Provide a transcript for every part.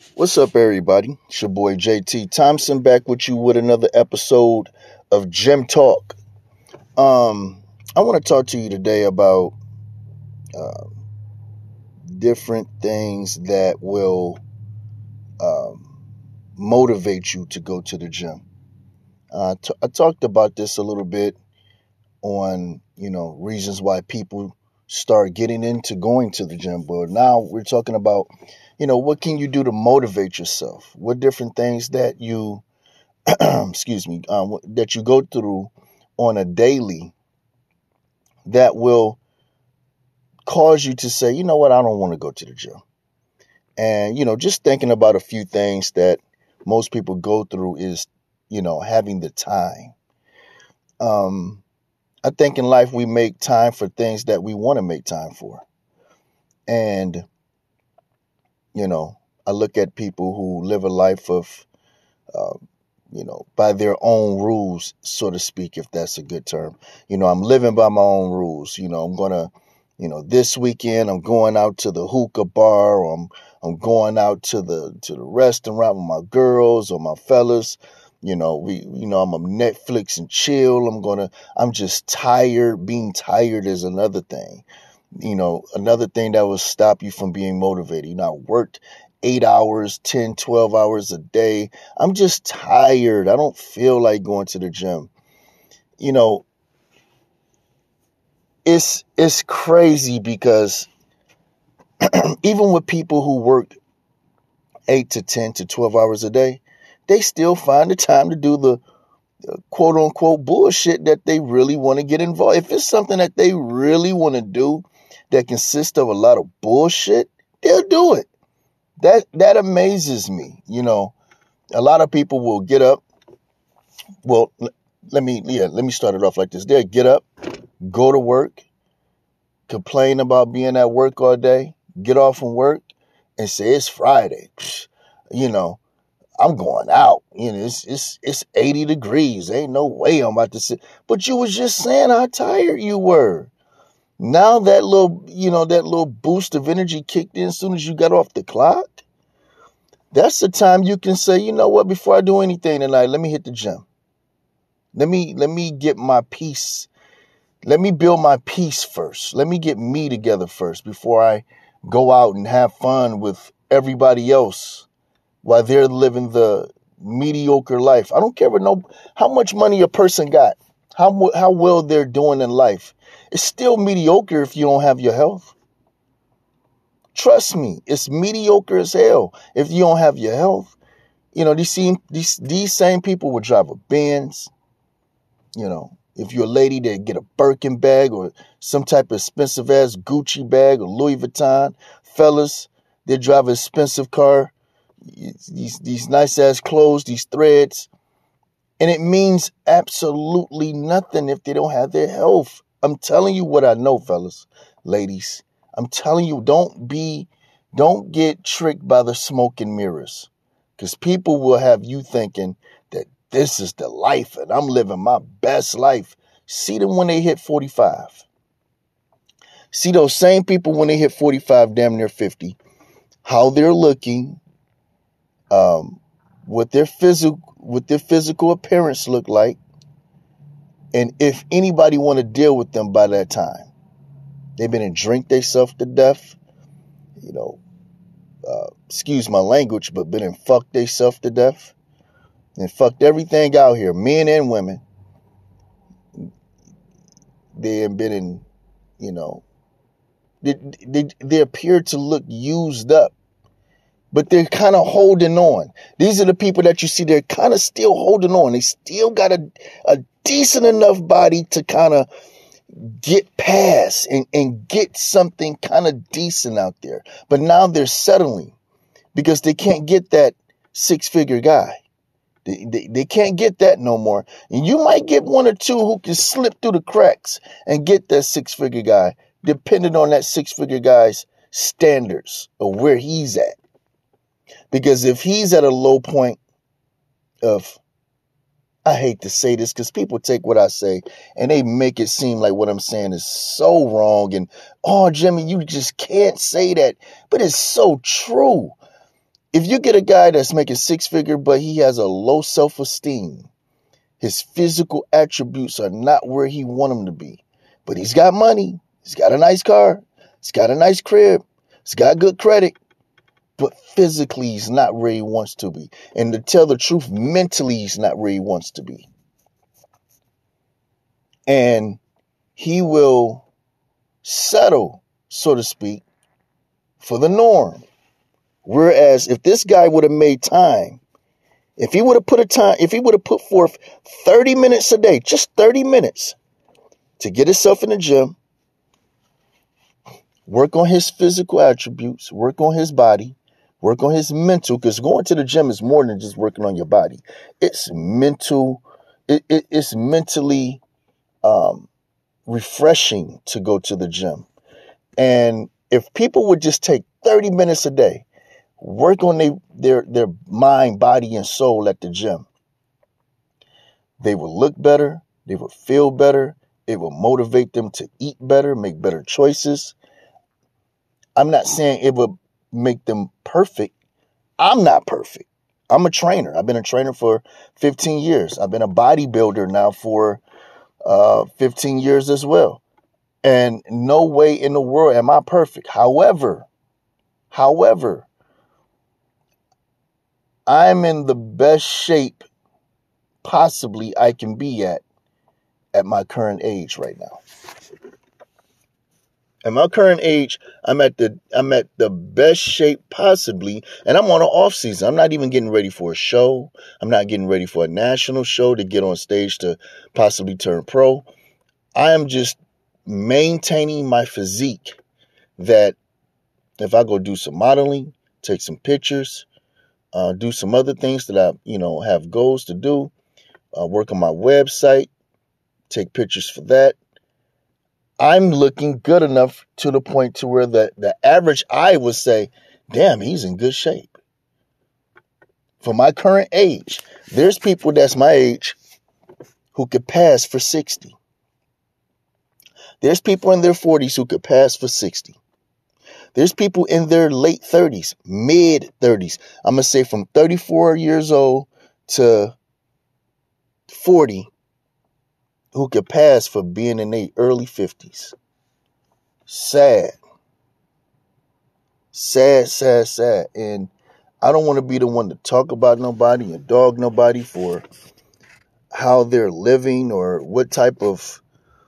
What's up, everybody? It's your boy JT Thompson back with you with another episode of Gym Talk. I want to talk to you today about uh, different things that will um, motivate you to go to the gym. I talked about this a little bit on, reasons why people start getting into going to the gym. But now we're talking about, what can you do to motivate yourself? What different things that you excuse me, that you go through on a daily that will cause you to say, you know what, I don't want to go to the gym. And, just thinking about a few things that most people go through is, having the time. I think in life we make time for things that we want to make time for. And, I look at people who live a life of, uh, by their own rules, so to speak, if that's a good term. I'm living by my own rules. I'm going to, this weekend I'm going out to the hookah bar, or I'm going out to the restaurant with my girls or my fellas. I'm a Netflix and chill. I'm just tired. Being tired is another thing. Another thing that will stop you from being motivated. I worked 8 hours, 10, 12 hours a day. I'm just tired. I don't feel like going to the gym. You know, it's crazy because even with people who work 8 to 10 to 12 hours a day, they still find the time to do the quote unquote bullshit that they really want to get involved. If it's something that they really want to do that consists of a lot of bullshit, they'll do it. That amazes me. A lot of people will get up. Well, let me start it off like this. They'll get up, go to work, complain about being at work all day, get off from work, and say it's Friday. I'm going out. It's 80 degrees. Ain't no way I'm about to sit. But you was just saying how tired you were. Now that little boost of energy kicked in as soon as you got off the clock. That's the time you can say, you know what, before I do anything tonight, let me hit the gym. Let me get my peace. Let me build my peace first. Let me get me together first before I go out and have fun with everybody else while they're living the mediocre life. I don't care how much money a person got, how well they're doing in life. It's still mediocre if you don't have your health. Trust me, it's mediocre as hell if you don't have your health. These same people would drive a Benz. If you're a lady, they get a Birkin bag or some type of expensive ass Gucci bag or Louis Vuitton. Fellas, they drive an expensive car. These nice ass clothes, these threads. And it means absolutely nothing if they don't have their health. I'm telling you what I know, fellas, ladies. I'm telling you, don't get tricked by the smoke and mirrors. Because people will have you thinking that this is the life and I'm living my best life. See them when they hit 45. See those same people when they hit 45, damn near 50. How they're looking, what their physical appearance look like, and if anybody want to deal with them by that time. They've been and drink themselves to death. Excuse my language, but been and fucked themselves to death. And fucked everything out here, men and women. They have been in, they appear to look used up. But they're kind of holding on. These are the people that you see, they're kind of still holding on. They still got a decent enough body to kind of get past and get something kind of decent out there. But now they're settling because they can't get that 6-figure guy. They can't get that no more. And you might get one or two who can slip through the cracks and get that 6-figure guy, depending on that 6-figure guy's standards of where he's at. Because if he's at a low point of, I hate to say this because people take what I say and they make it seem like what I'm saying is so wrong. And, oh, Jimmy, you just can't say that. But it's so true. If you get a guy that's making 6-figure, but he has a low self-esteem, his physical attributes are not where he want them to be, but he's got money, he's got a nice car, he's got a nice crib, he's got good credit, but physically he's not where he wants to be. And to tell the truth, mentally he's not where he wants to be. And he will settle, so to speak, for the norm. Whereas if this guy would have made time, if he would have put forth 30 minutes a day, just 30 minutes to get himself in the gym, work on his physical attributes, work on his body, work on his mental, because going to the gym is more than just working on your body. It's mental. It's mentally refreshing to go to the gym. And if people would just take 30 minutes a day, work on their mind, body, and soul at the gym, they will look better. They will feel better. It will motivate them to eat better, make better choices. I'm not saying it will make them perfect. I'm not perfect. I'm a trainer. I've been a trainer for 15 years. I've been a bodybuilder now for 15 years as well. And no way in the world am I perfect. However, I'm in the best shape possibly I can be at my current age right now. At my current age, I'm at the best shape possibly, and I'm on an off season. I'm not even getting ready for a show. I'm not getting ready for a national show to get on stage to possibly turn pro. I am just maintaining my physique that if I go do some modeling, take some pictures, do some other things that I, have goals to do, work on my website, take pictures for that. I'm looking good enough to the point to where the average eye would say, damn, he's in good shape. For my current age, there's people that's my age who could pass for 60. There's people in their 40s who could pass for 60. There's people in their late 30s, mid 30s. I'm going to say from 34 years old to 40 who could pass for being in their early 50s. Sad. And I don't want to be the one to talk about nobody and dog nobody for how they're living or what type of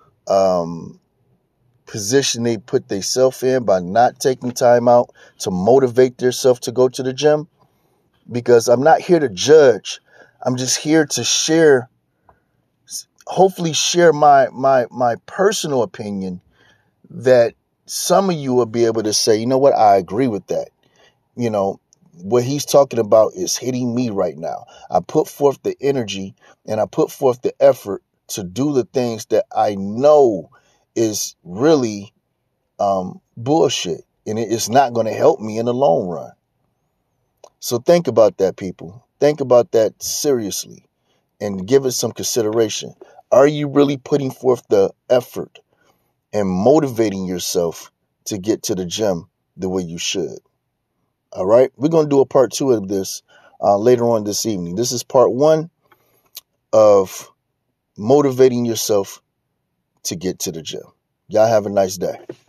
position they put themselves in by not taking time out to motivate themselves to go to the gym. Because I'm not here to judge. I'm just here to share, hopefully share my personal opinion that some of you will be able to say, you know what, I agree with that. What he's talking about is hitting me right now. I put forth the energy and I put forth the effort to do the things that I know is really bullshit, and it is not going to help me in the long run. So think about that, people. Think about that seriously and give it some consideration. Are you really putting forth the effort and motivating yourself to get to the gym the way you should? All right. We're going to do a part 2 of this later on this evening. This is part 1 of motivating yourself to get to the gym. Y'all have a nice day.